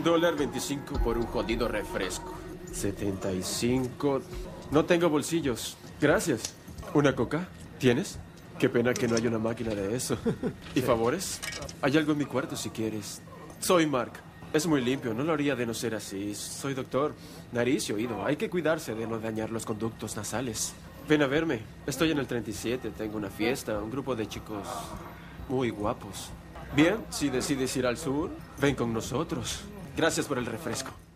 $1.25 por un jodido refresco. 75. No tengo bolsillos. Gracias. ¿Una coca? ¿Tienes? Qué pena que no haya una máquina de eso. ¿Y favores? Hay algo en mi cuarto si quieres. Soy Mark. Es muy limpio, no lo haría de no ser así. Soy doctor. Nariz y oído. Hay que cuidarse de no dañar los conductos nasales. Ven a verme. Estoy en el 37. Tengo una fiesta, un grupo de chicos muy guapos. Bien, si decides ir al sur, ven con nosotros. Gracias por el refresco.